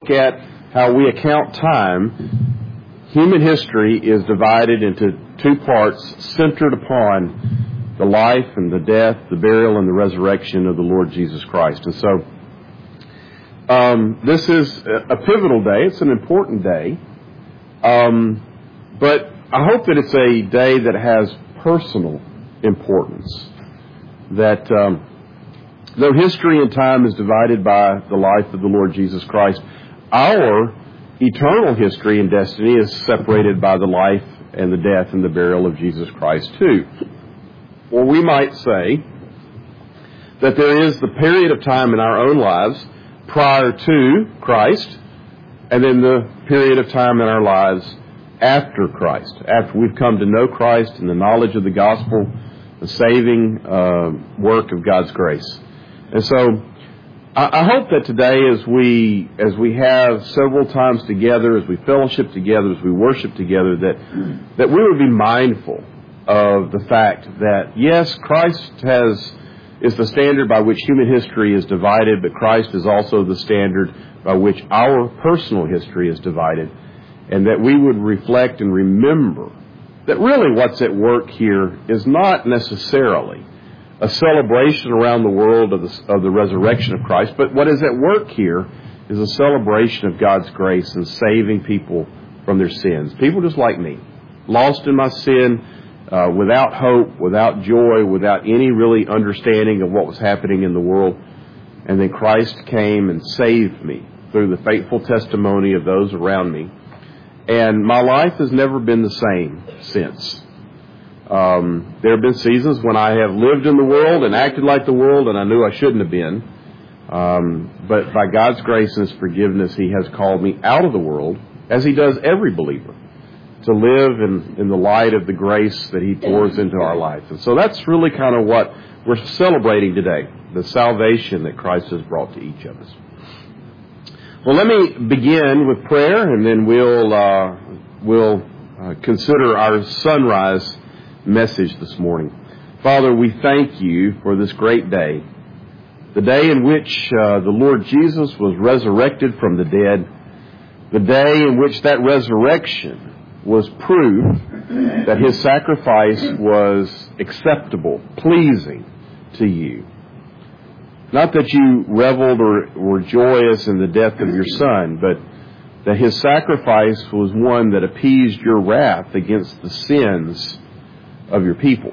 look at how we account time, human history is divided into two parts centered upon the life and the death, the burial and the resurrection of the Lord Jesus Christ. And so this is a pivotal day. It's an important day. But I hope that it's a day that has personal importance. That though history and time is divided by the life of the Lord Jesus Christ, our eternal history and destiny is separated by the life and the death and the burial of Jesus Christ too. Or we might say that there is the period of time in our own lives prior to Christ, and then the period of time in our lives after Christ, after we've come to know Christ and the knowledge of the gospel, the saving work of God's grace. And so I hope that today, as we have several times together, as we fellowship together, as we worship together, that we would be mindful of the fact that, yes, Christ is the standard by which human history is divided, but Christ is also the standard by which our personal history is divided, and that we would reflect and remember that really what's at work here is not necessarily a celebration around the world of the resurrection of Christ, but what is at work here is a celebration of God's grace and saving people from their sins. People just like me, lost in my sin, without hope, without joy, without any really understanding of what was happening in the world. And then Christ came and saved me through the faithful testimony of those around me. And my life has never been the same since. There have been seasons when I have lived in the world and acted like the world, and I knew I shouldn't have been. But by God's grace and His forgiveness, He has called me out of the world, as He does every believer, to live in the light of the grace that He pours into our life. And so that's really kind of what we're celebrating today, the salvation that Christ has brought to each of us. Well, let me begin with prayer, and then we'll consider our sunrise message this morning. Father, we thank You for this great day, the day in which the Lord Jesus was resurrected from the dead, the day in which that resurrection was proof that His sacrifice was acceptable, pleasing to You. Not that You reveled or were joyous in the death of Your Son, but that His sacrifice was one that appeased Your wrath against the sins of Your people.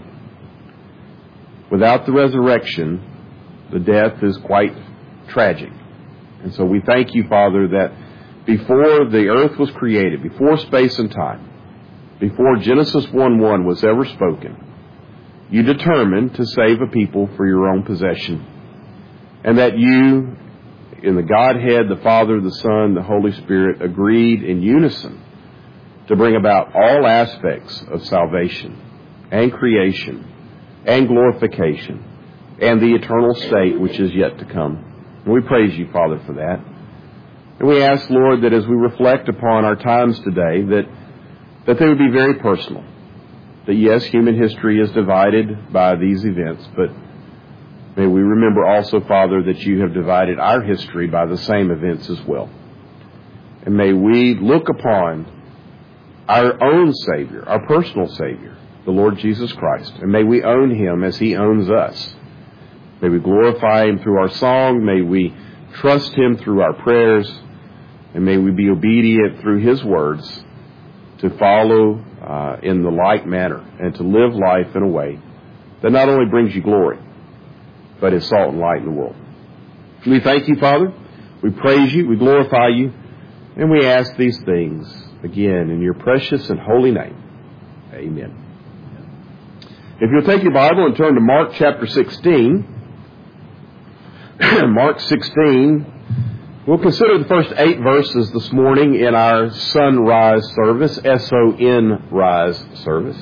Without the resurrection, the death is quite tragic. And so we thank You, Father, that before the earth was created, before space and time, before Genesis 1:1 was ever spoken, You determined to save a people for Your own possession. And that You, in the Godhead, the Father, the Son, the Holy Spirit, agreed in unison to bring about all aspects of salvation and creation and glorification and the eternal state which is yet to come. And we praise You, Father, for that. And we ask, Lord, that as we reflect upon our times today, that they would be very personal. That, yes, human history is divided by these events, but may we remember also, Father, that You have divided our history by the same events as well. And may we look upon our own Savior, our personal Savior, the Lord Jesus Christ, and may we own Him as He owns us. May we glorify Him through our song. May we trust Him through our prayers. And may we be obedient through His words to follow in the like manner and to live life in a way that not only brings You glory, but is salt and light in the world. We thank You, Father. We praise You. We glorify You. And we ask these things, again, in Your precious and holy name. Amen. If you'll take your Bible and turn to Mark chapter 16. Mark 16. We'll consider the first 8 verses this morning in our sunrise service, S-O-N-rise service.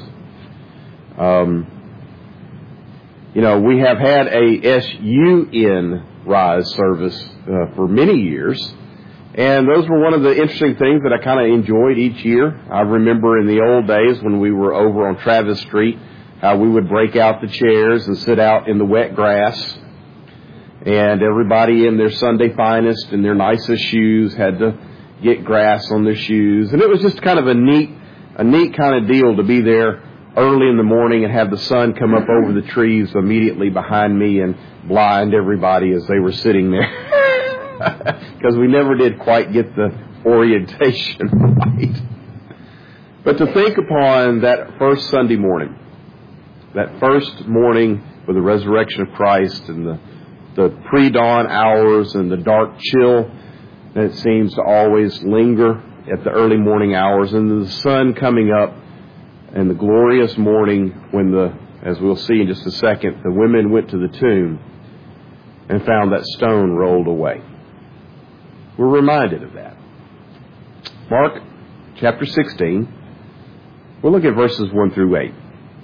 We have had a S-U-N rise service for many years. And those were one of the interesting things that I kind of enjoyed each year. I remember in the old days when we were over on Travis Street, how we would break out the chairs and sit out in the wet grass. and everybody in their Sunday finest and their nicest shoes had to get grass on their shoes. And it was just kind of a neat kind of deal to be there early in the morning and have the sun come up over the trees immediately behind me and blind everybody as they were sitting there. Because we never did quite get the orientation right. But to think upon that first Sunday morning, that first morning with the resurrection of Christ and the pre-dawn hours and the dark chill that seems to always linger at the early morning hours, and the sun coming up, and the glorious morning when as we'll see in just a second, the women went to the tomb and found that stone rolled away. We're reminded of that. Mark chapter 16, we'll look at verses 1 through 8.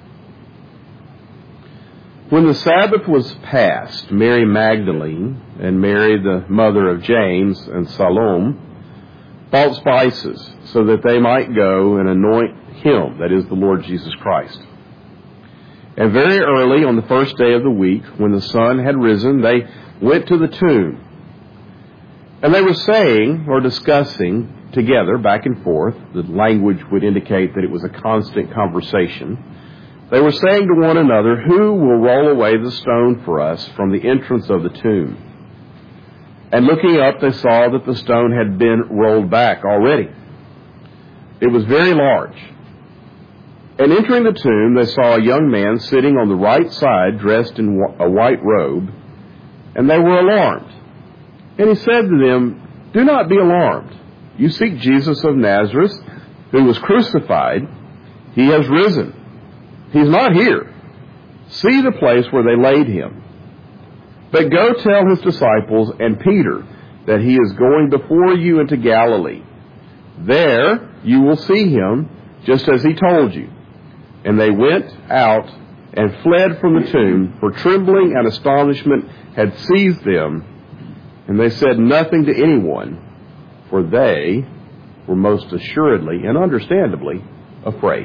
When the Sabbath was past, Mary Magdalene and Mary, the mother of James, and Salome bought spices so that they might go and anoint him, that is the Lord Jesus Christ. And very early on the first day of the week, when the sun had risen, they went to the tomb. And they were saying or discussing together back and forth, the language would indicate that it was a constant conversation. They were saying to one another, "Who will roll away the stone for us from the entrance of the tomb?" And looking up, they saw that the stone had been rolled back already. It was very large. And entering the tomb, they saw a young man sitting on the right side, dressed in a white robe, and they were alarmed. And he said to them, "Do not be alarmed. You seek Jesus of Nazareth, who was crucified. He has risen. He's not here. See the place where they laid him. But go tell his disciples and Peter that he is going before you into Galilee. There you will see him, just as he told you." And they went out and fled from the tomb, for trembling and astonishment had seized them, and they said nothing to anyone, for they were most assuredly and understandably afraid.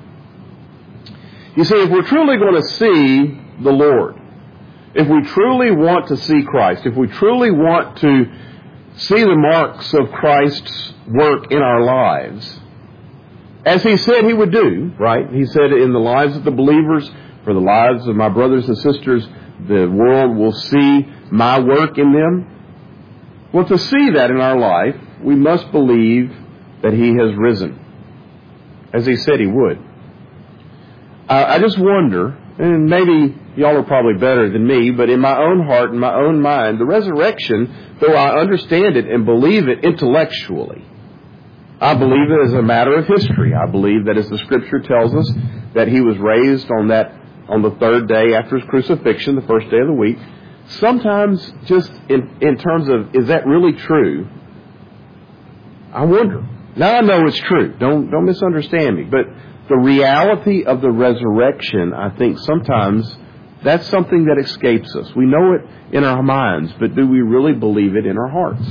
You see, if we're truly going to see the Lord, if we truly want to see Christ, if we truly want to see the marks of Christ's work in our lives, as he said he would do, right? He said in the lives of the believers, for the lives of my brothers and sisters, the world will see my work in them. Well, to see that in our life, we must believe that he has risen, as he said he would. I just wonder, and maybe y'all are probably better than me, but in my own heart and my own mind, the resurrection, though I understand it and believe it intellectually, I believe it as a matter of history. I believe that as the Scripture tells us that he was raised on the third day after his crucifixion, the first day of the week. Sometimes just in terms of, is that really true? I wonder. Now I know it's true. Don't misunderstand me. But the reality of the resurrection, I think sometimes that's something that escapes us. We know it in our minds, but do we really believe it in our hearts?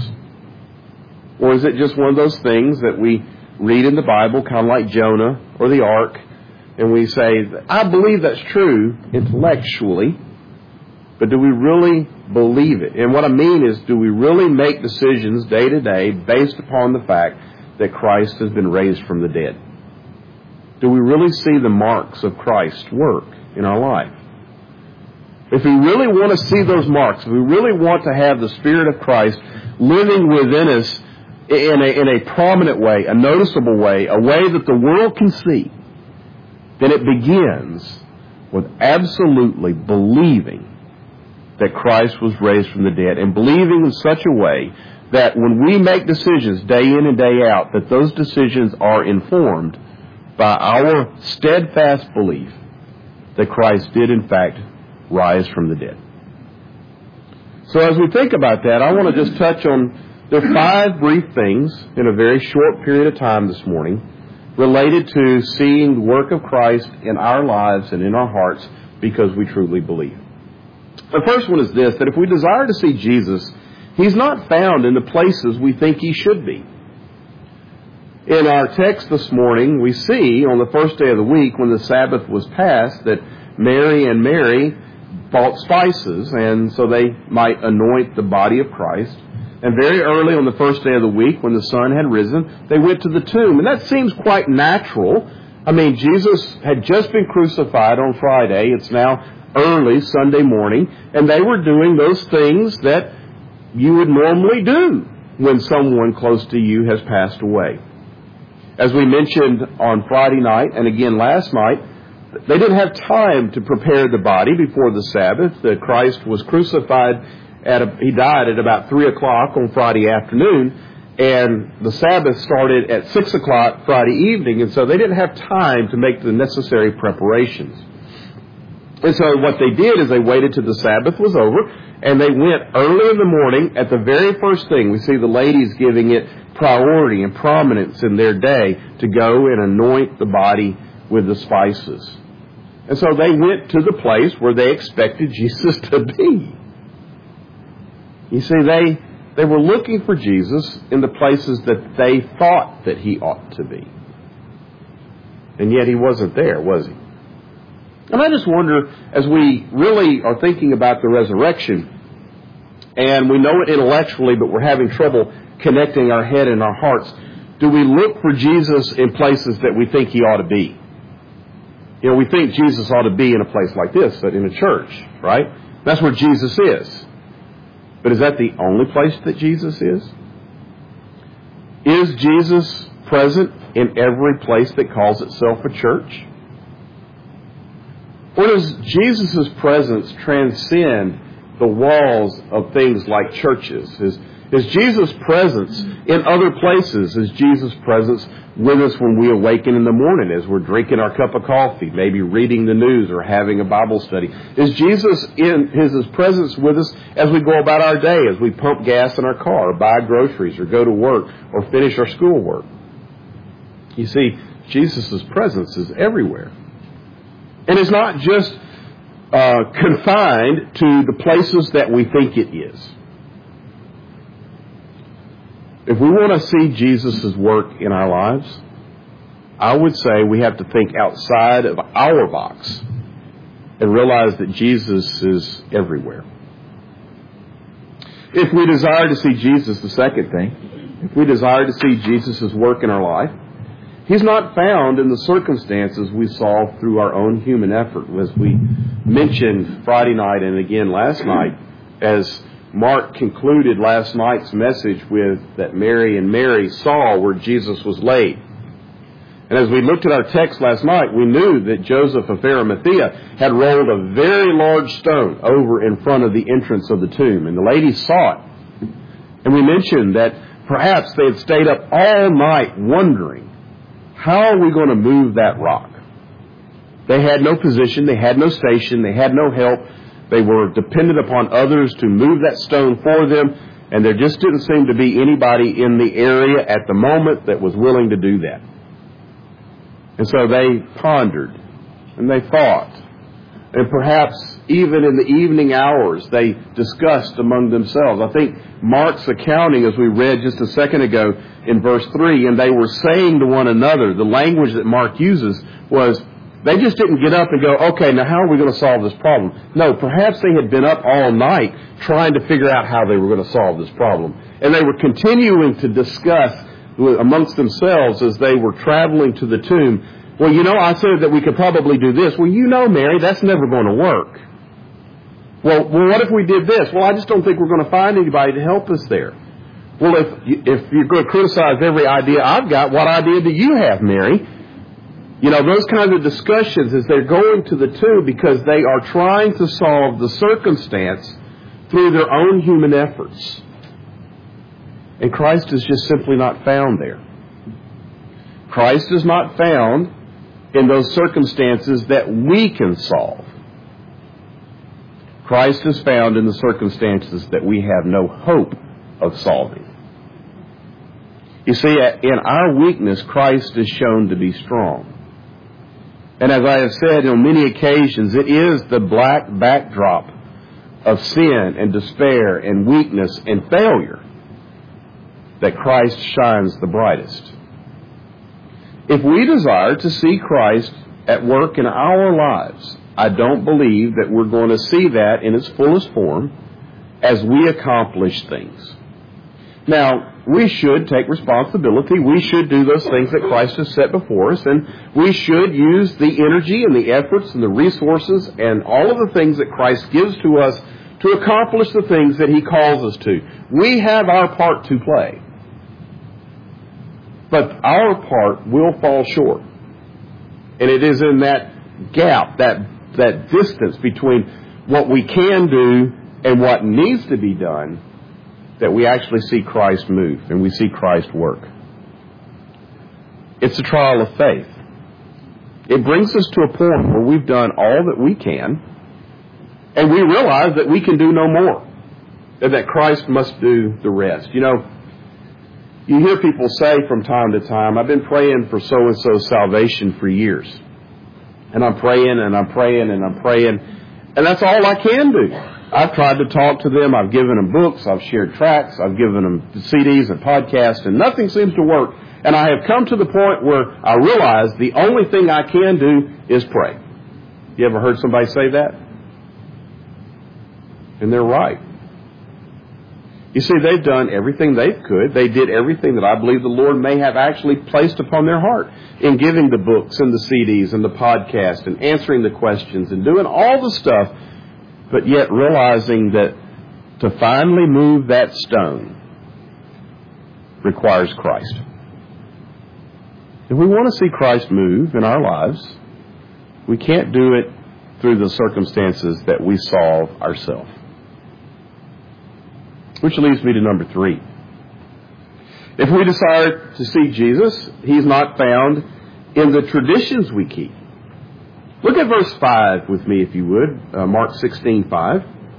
Or is it just one of those things that we read in the Bible, kind of like Jonah or the ark, and we say, I believe that's true intellectually, but do we really believe it? And what I mean is, do we really make decisions day to day based upon the fact that Christ has been raised from the dead? Do we really see the marks of Christ's work in our life? If we really want to see those marks, if we really want to have the Spirit of Christ living within us in a prominent way, a noticeable way, a way that the world can see, then it begins with absolutely believing that Christ was raised from the dead, and believing in such a way that when we make decisions day in and day out, that those decisions are informed by our steadfast belief that Christ did in fact rise from the dead. So as we think about that, I want to just touch on the 5 brief things in a very short period of time this morning related to seeing the work of Christ in our lives and in our hearts because we truly believe. The first one is this, that if we desire to see Jesus, he's not found in the places we think he should be. In our text this morning, we see on the first day of the week when the Sabbath was passed that Mary and Mary bought spices, and so they might anoint the body of Christ. And very early on the first day of the week, when the sun had risen, they went to the tomb. And that seems quite natural. I mean, Jesus had just been crucified on Friday. It's now early Sunday morning, and they were doing those things that you would normally do when someone close to you has passed away. As we mentioned on Friday night, and again last night, they didn't have time to prepare the body before the Sabbath. Christ was crucified he died at about 3 o'clock on Friday afternoon, and the Sabbath started at 6 o'clock Friday evening, and so they didn't have time to make the necessary preparations. And so what they did is they waited till the Sabbath was over, and they went early in the morning at the very first thing. We see the ladies giving it priority and prominence in their day to go and anoint the body with the spices. And so they went to the place where they expected Jesus to be. You see, they were looking for Jesus in the places that they thought that he ought to be. And yet he wasn't there, was he? And I just wonder, as we really are thinking about the resurrection, and we know it intellectually, but we're having trouble connecting our head and our hearts, do we look for Jesus in places that we think he ought to be? You know, we think Jesus ought to be in a place like this, in a church, right? That's where Jesus is. But is that the only place that Jesus is? Is Jesus present in every place that calls itself a church? Or does Jesus' presence transcend the walls of things like churches? Is Jesus' presence in other places? Is Jesus' presence with us when we awaken in the morning as we're drinking our cup of coffee, maybe reading the news or having a Bible study? Is Jesus in his presence with us as we go about our day, as we pump gas in our car, or buy groceries, or go to work, or finish our schoolwork? You see, Jesus' presence is everywhere. And it's not just confined to the places that we think it is. If we want to see Jesus' work in our lives, I would say we have to think outside of our box and realize that Jesus is everywhere. If we desire to see Jesus, the second thing, if we desire to see Jesus' work in our life, he's not found in the circumstances we solve through our own human effort. As we mentioned Friday night and again last night, as Mark concluded last night's message with that Mary saw where Jesus was laid. And as we looked at our text last night, we knew that Joseph of Arimathea had rolled a very large stone over in front of the entrance of the tomb. And the ladies saw it. And we mentioned that perhaps they had stayed up all night wondering, how are we going to move that rock? They had no position, they had no station, they had no help. They were dependent upon others to move that stone for them, and there just didn't seem to be anybody in the area at the moment that was willing to do that. And so they pondered, and they thought, and perhaps even in the evening hours they discussed among themselves. I think Mark's accounting, as we read just a second ago in verse 3, and they were saying to one another, the language that Mark uses was, they just didn't get up and go, okay, now how are we going to solve this problem? No, perhaps they had been up all night trying to figure out how they were going to solve this problem. And they were continuing to discuss amongst themselves as they were traveling to the tomb. Well, I said that we could probably do this. Well, Mary, that's never going to work. Well, what if we did this? Well, I just don't think we're going to find anybody to help us there. Well, if you're going to criticize every idea I've got, what idea do you have, Mary? Those kinds of discussions as they're going to the tomb because they are trying to solve the circumstance through their own human efforts. And Christ is just simply not found there. Christ is not found in those circumstances that we can solve. Christ is found in the circumstances that we have no hope of solving. You see, in our weakness, Christ is shown to be strong. And as I have said on many occasions, it is the black backdrop of sin and despair and weakness and failure that Christ shines the brightest. If we desire to see Christ at work in our lives, I don't believe that we're going to see that in its fullest form as we accomplish things. Now, we should take responsibility. We should do those things that Christ has set before us, and we should use the energy and the efforts and the resources and all of the things that Christ gives to us to accomplish the things that He calls us to. We have our part to play. But our part will fall short. And it is in that gap, that distance between what we can do and what needs to be done, that we actually see Christ move and we see Christ work. It's a trial of faith. It brings us to a point where we've done all that we can, and we realize that we can do no more, and that Christ must do the rest. You know, you hear people say from time to time, I've been praying for so-and-so's salvation for years. And I'm praying and I'm praying and I'm praying, and that's all I can do. I've tried to talk to them. I've given them books. I've shared tracts. I've given them CDs and podcasts, and nothing seems to work. And I have come to the point where I realize the only thing I can do is pray. You ever heard somebody say that? And they're right. You see, they've done everything they could. They did everything that I believe the Lord may have actually placed upon their heart in giving the books and the CDs and the podcast and answering the questions and doing all the stuff, but yet realizing that to finally move that stone requires Christ. If we want to see Christ move in our lives, we can't do it through the circumstances that we solve ourselves. Which leads me to number 3. If we desire to see Jesus, He's not found in the traditions we keep. Look at verse 5 with me, if you would. Mark 16:5.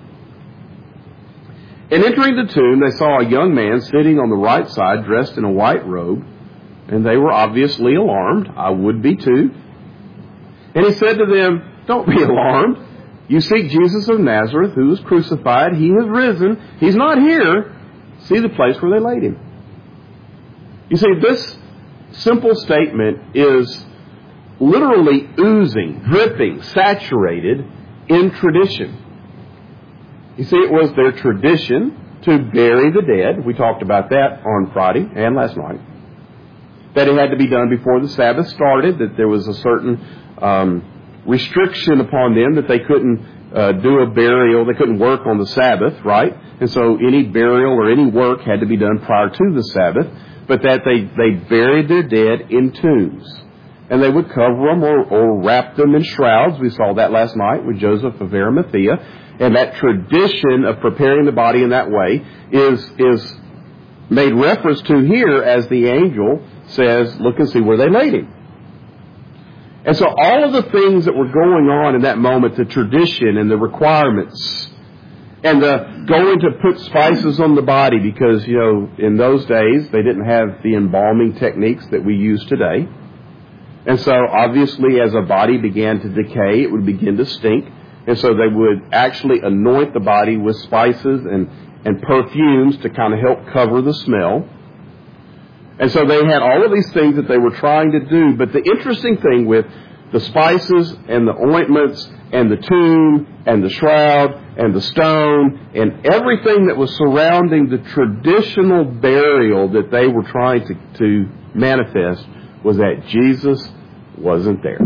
And entering the tomb, they saw a young man sitting on the right side, dressed in a white robe, and they were obviously alarmed. I would be too. And He said to them, "Don't be alarmed. You seek Jesus of Nazareth, who was crucified. He has risen. He's not here. See the place where they laid Him." You see, this simple statement is literally oozing, dripping, saturated in tradition. You see, it was their tradition to bury the dead. We talked about that on Friday and last night. That it had to be done before the Sabbath started, that there was a certain restriction upon them that they couldn't do a burial. They couldn't work on the Sabbath, right? And so any burial or any work had to be done prior to the Sabbath, but that they buried their dead in tombs. And they would cover them or wrap them in shrouds. We saw that last night with Joseph of Arimathea. And that tradition of preparing the body in that way is made reference to here as the angel says, look and see where they laid Him. And so all of the things that were going on in that moment, the tradition and the requirements, and the going to put spices on the body because, you know, in those days they didn't have the embalming techniques that we use today. And so obviously as a body began to decay, it would begin to stink. And so they would actually anoint the body with spices and perfumes to kind of help cover the smell. And so they had all of these things that they were trying to do. But the interesting thing with the spices and the ointments and the tomb and the shroud and the stone and everything that was surrounding the traditional burial that they were trying to manifest was that Jesus wasn't there.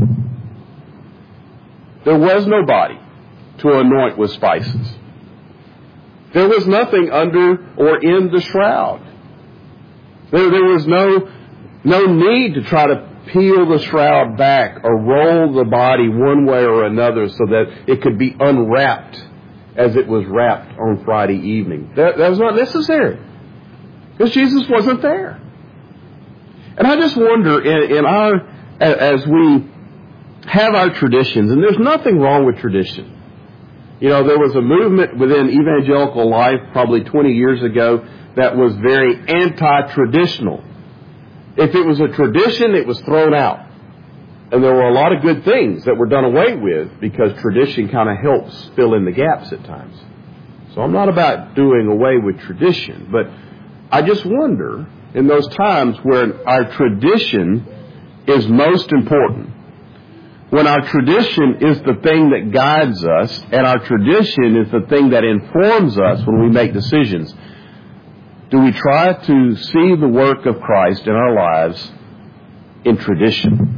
There was no body to anoint with spices. There was nothing under or in the shroud. There was no need to try to peel the shroud back or roll the body one way or another so that it could be unwrapped as it was wrapped on Friday evening. That was not necessary because Jesus wasn't there. And I just wonder, as we have our traditions, and there's nothing wrong with tradition. You know, there was a movement within evangelical life probably 20 years ago that was very anti-traditional. If it was a tradition, it was thrown out. And there were a lot of good things that were done away with because tradition kind of helps fill in the gaps at times. So I'm not about doing away with tradition, but I just wonder in those times where our tradition is most important, when our tradition is the thing that guides us, and our tradition is the thing that informs us when we make decisions, do we try to see the work of Christ in our lives in tradition?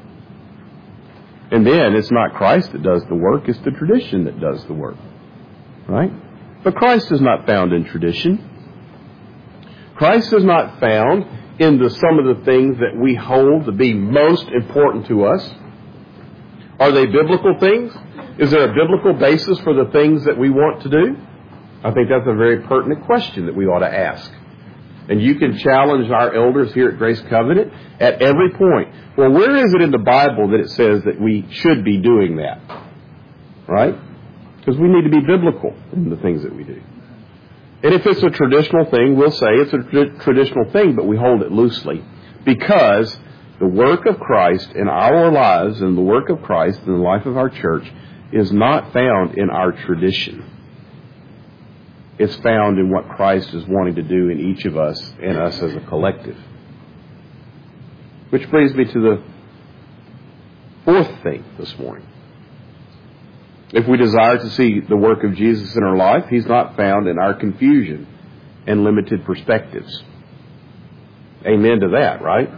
And then it's not Christ that does the work, it's the tradition that does the work. Right? But Christ is not found in tradition. Christ is not found in some of the things that we hold to be most important to us. Are they biblical things? Is there a biblical basis for the things that we want to do? I think that's a very pertinent question that we ought to ask. And you can challenge our elders here at Grace Covenant at every point. Well, where is it in the Bible that it says that we should be doing that? Right? Because we need to be biblical in the things that we do. And if it's a traditional thing, we'll say it's a traditional thing, but we hold it loosely. Because the work of Christ in our lives and the work of Christ in the life of our church is not found in our tradition. It's found in what Christ is wanting to do in each of us and us as a collective. Which brings me to the fourth thing this morning. If we desire to see the work of Jesus in our life, He's not found in our confusion and limited perspectives. Amen to that, right?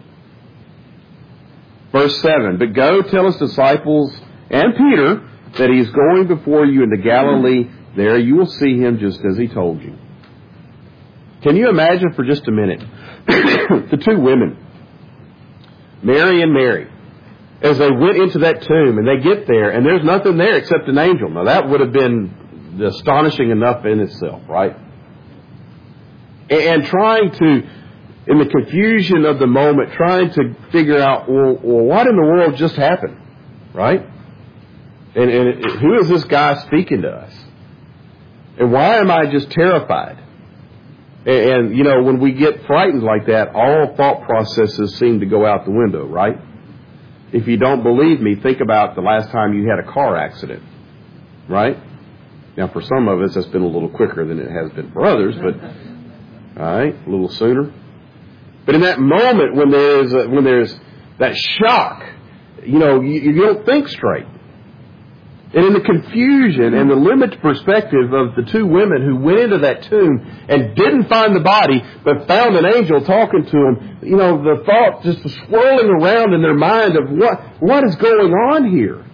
Verse 7, but go tell His disciples and Peter that He is going before you into Galilee. There you will see Him just as He told you. Can you imagine for just a minute the two women, Mary and Mary, as they went into that tomb and they get there and there's nothing there except an angel. Now that would have been astonishing enough in itself, right? And trying to, in the confusion of the moment, trying to figure out, well, what in the world just happened, right? And who is this guy speaking to us? And why am I just terrified? And, you know, when we get frightened like that, all thought processes seem to go out the window, right? If you don't believe me, think about the last time you had a car accident, right? Now, for some of us, that's been a little quicker than it has been for others, but, all right, a little sooner. But in that moment when there's that shock, you know, you don't think straight. And in the confusion and the limited perspective of the two women who went into that tomb and didn't find the body, but found an angel talking to them, you know, the thought just swirling around in their mind of what is going on here.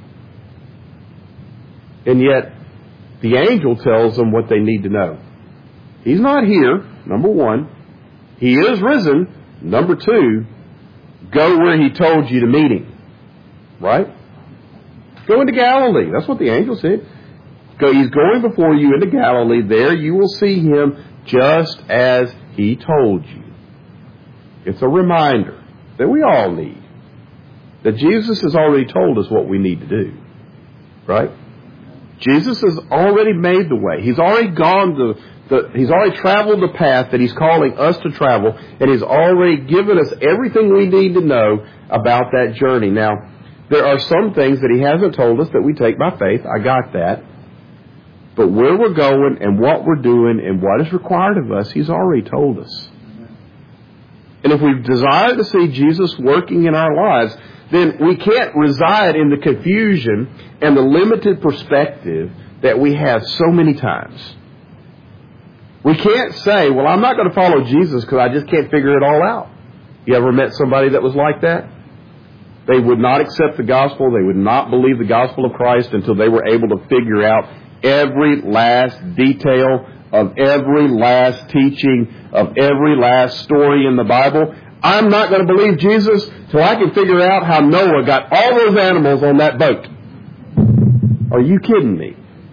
And yet, the angel tells them what they need to know. He's not here, number one. He is risen, number two. Go where He told you to meet Him. Right? Go into Galilee. That's what the angel said. He's going before you into Galilee. There you will see Him just as He told you. It's a reminder that we all need. That Jesus has already told us what we need to do. Right? Jesus has already made the way. He's already gone He's already traveled the path that He's calling us to travel. And He's already given us everything we need to know about that journey. Now, there are some things that He hasn't told us that we take by faith. I got that. But where we're going and what we're doing and what is required of us, He's already told us. And if we desire to see Jesus working in our lives, then we can't reside in the confusion and the limited perspective that we have so many times. We can't say, well, I'm not going to follow Jesus because I just can't figure it all out. You ever met somebody that was like that? They would not accept the gospel. They would not believe the gospel of Christ until they were able to figure out every last detail of every last teaching of every last story in the Bible. I'm not going to believe Jesus till I can figure out how Noah got all those animals on that boat. Are you kidding me?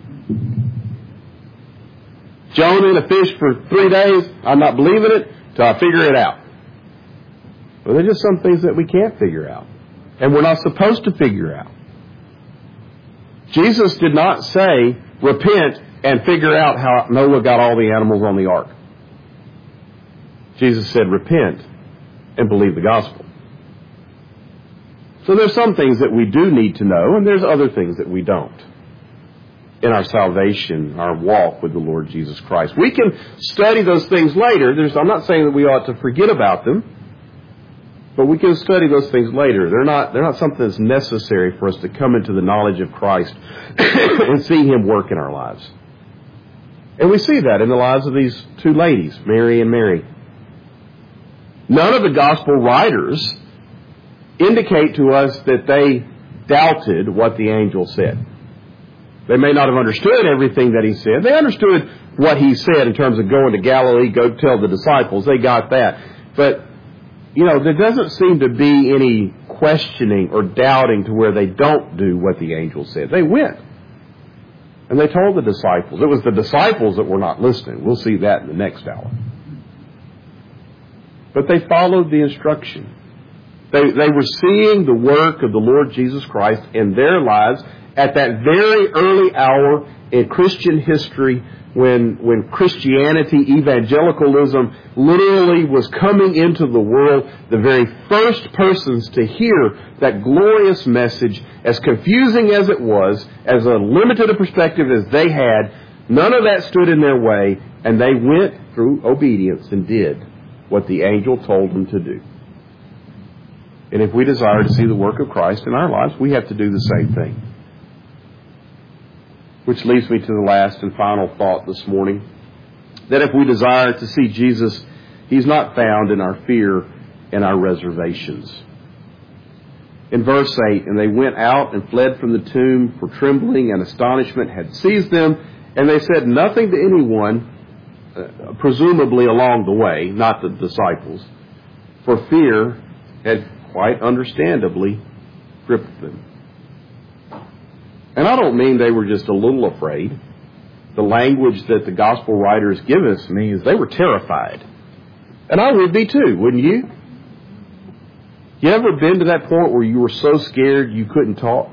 Jonah in a fish for 3 days. I'm not believing it till I figure it out. Well, there's just some things that we can't figure out. And we're not supposed to figure out. Jesus did not say, repent and figure out how Noah got all the animals on the ark. Jesus said, repent and believe the gospel. So there's some things that we do need to know, and there's other things that we don't. In our salvation, our walk with the Lord Jesus Christ. We can study those things later. I'm not saying that we ought to forget about them. But we can study those things later. They're not something that's necessary for us to come into the knowledge of Christ and see Him work in our lives. And we see that in the lives of these two ladies, Mary and Mary. None of the gospel writers indicate to us that they doubted what the angel said. They may not have understood everything that he said. They understood what he said in terms of going to Galilee, go tell the disciples. They got that. But, there doesn't seem to be any questioning or doubting to where they don't do what the angel said. They went. And they told the disciples. It was the disciples that were not listening. We'll see that in the next hour. But they followed the instruction. They were seeing the work of the Lord Jesus Christ in their lives at that very early hour in Christian history when Christianity, evangelicalism, literally was coming into the world. The very first persons to hear that glorious message, as confusing as it was, as a limited a perspective as they had, none of that stood in their way, and they went through obedience and did what the angel told them to do. And if we desire to see the work of Christ in our lives, we have to do the same thing. Which leads me to the last and final thought this morning, that if we desire to see Jesus, He's not found in our fear and our reservations. In verse 8, and they went out and fled from the tomb, for trembling and astonishment had seized them, and they said nothing to anyone, presumably along the way, not the disciples, for fear had quite understandably gripped them. And I don't mean they were just a little afraid. The language that the gospel writers give us means they were terrified. And I would be too, wouldn't you? You ever been to that point where you were so scared you couldn't talk?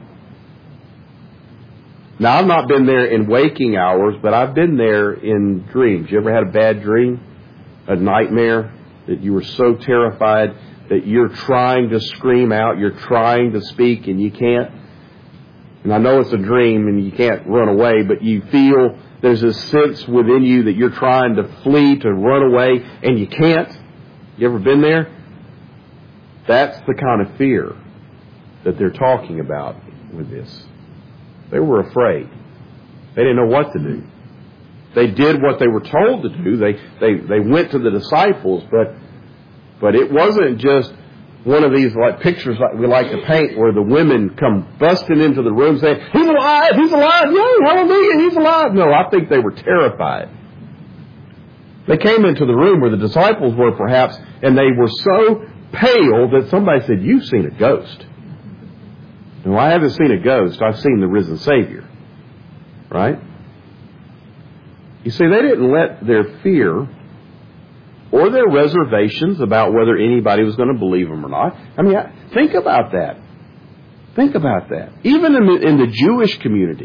Now, I've not been there in waking hours, but I've been there in dreams. You ever had a bad dream? A nightmare that you were so terrified that you're trying to scream out, you're trying to speak, and you can't? And I know it's a dream and you can't run away, but you feel there's this sense within you that you're trying to flee, to run away, and you can't. You ever been there? That's the kind of fear that they're talking about with this. They were afraid. They didn't know what to do. They did what they were told to do. They went to the disciples, but it wasn't just one of these pictures like we like to paint where the women come busting into the room saying, "He's alive! He's alive! Yay! Hallelujah! He's alive!" No, I think they were terrified. They came into the room where the disciples were perhaps, and they were so pale that somebody said, "You've seen a ghost." No, I haven't seen a ghost. I've seen the risen Savior. Right? You see, they didn't let their fear or their reservations about whether anybody was going to believe them or not. I mean, think about that. Think about that. Even in the Jewish community.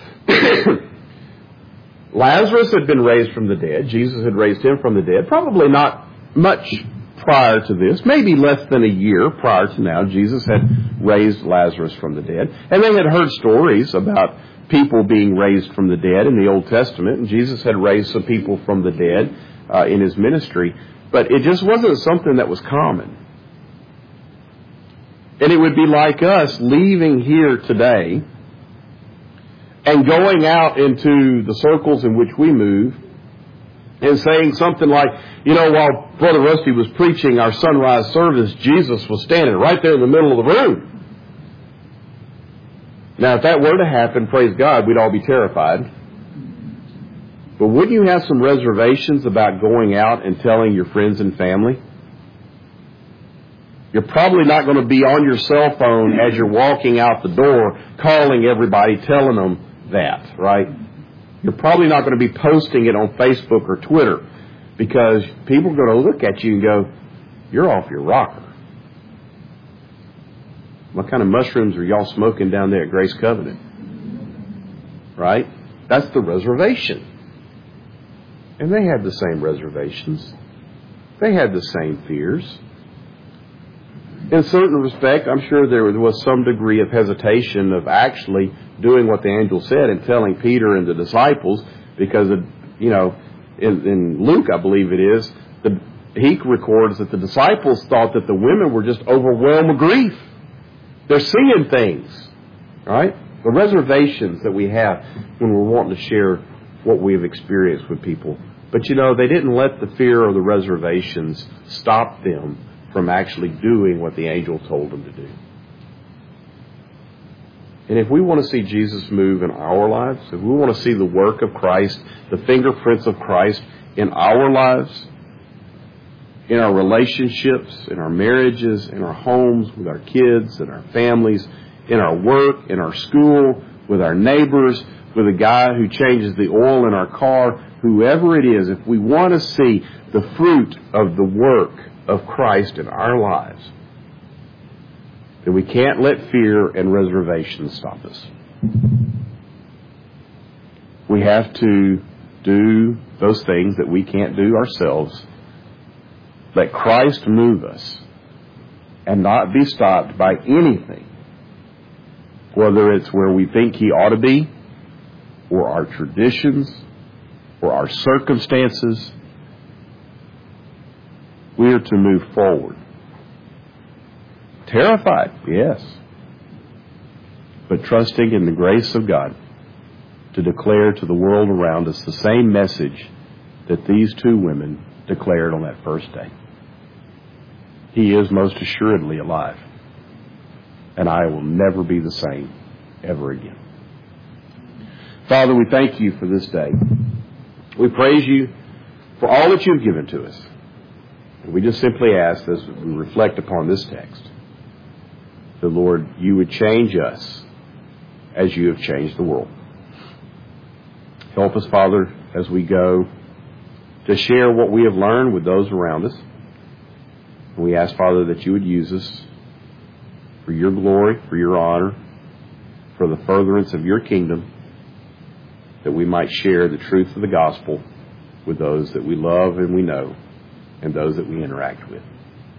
Lazarus had been raised from the dead. Jesus had raised him from the dead. Probably not much prior to this. Maybe less than a year prior to now, Jesus had raised Lazarus from the dead. And they had heard stories about people being raised from the dead in the Old Testament. And Jesus had raised some people from the dead in His ministry, but it just wasn't something that was common. And it would be like us leaving here today and going out into the circles in which we move and saying something like, while Brother Rusty was preaching our sunrise service, Jesus was standing right there in the middle of the room. Now, if that were to happen, praise God, we'd all be terrified. But wouldn't you have some reservations about going out and telling your friends and family? You're probably not going to be on your cell phone as you're walking out the door calling everybody, telling them that, right? You're probably not going to be posting it on Facebook or Twitter because people are going to look at you and go, "You're off your rocker. What kind of mushrooms are y'all smoking down there at Grace Covenant?" Right? That's the reservation. And they had the same reservations. They had the same fears. In a certain respect, I'm sure there was some degree of hesitation of actually doing what the angel said and telling Peter and the disciples because, in Luke, I believe it is, he records that the disciples thought that the women were just overwhelmed with grief. They're seeing things, right? The reservations that we have when we're wanting to share what we have experienced with people. But they didn't let the fear or the reservations stop them from actually doing what the angel told them to do. And if we want to see Jesus move in our lives, if we want to see the work of Christ, the fingerprints of Christ in our lives, in our relationships, in our marriages, in our homes, with our kids and our families, in our work, in our school, with our neighbors, with a guy who changes the oil in our car, whoever it is, if we want to see the fruit of the work of Christ in our lives, then we can't let fear and reservation stop us. We have to do those things that we can't do ourselves. Let Christ move us and not be stopped by anything, whether it's where we think He ought to be, or our traditions, or our circumstances. We are to move forward. Terrified, yes, but trusting in the grace of God to declare to the world around us the same message that these two women declared on that first day. He is most assuredly alive, and I will never be the same ever again. Father, we thank You for this day. We praise You for all that You've given to us. And we just simply ask, as we reflect upon this text, that, Lord, You would change us as You have changed the world. Help us, Father, as we go to share what we have learned with those around us. And we ask, Father, that You would use us for Your glory, for Your honor, for the furtherance of Your kingdom, that we might share the truth of the gospel with those that we love and we know, and those that we interact with.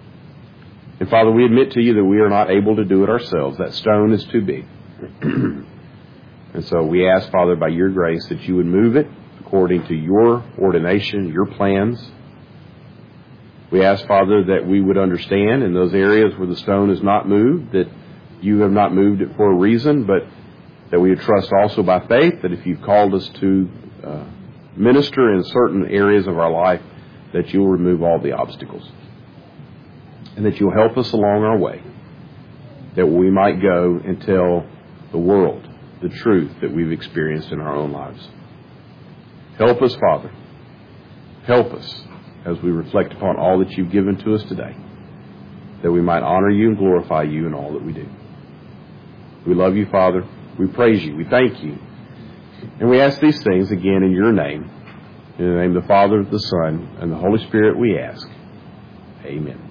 And Father, we admit to You that we are not able to do it ourselves. That stone is too big. And so we ask, Father, by Your grace, that You would move it according to Your ordination, Your plans. We ask, Father, that we would understand in those areas where the stone is not moved, that You have not moved it for a reason, but that we would trust also by faith that if You've called us to minister in certain areas of our life, that You'll remove all the obstacles. And that You'll help us along our way, that we might go and tell the world the truth that we've experienced in our own lives. Help us, Father. Help us as we reflect upon all that You've given to us today, that we might honor You and glorify You in all that we do. We love You, Father. We praise You. We thank You. And we ask these things again in Your name. In the name of the Father, the Son, and the Holy Spirit we ask. Amen.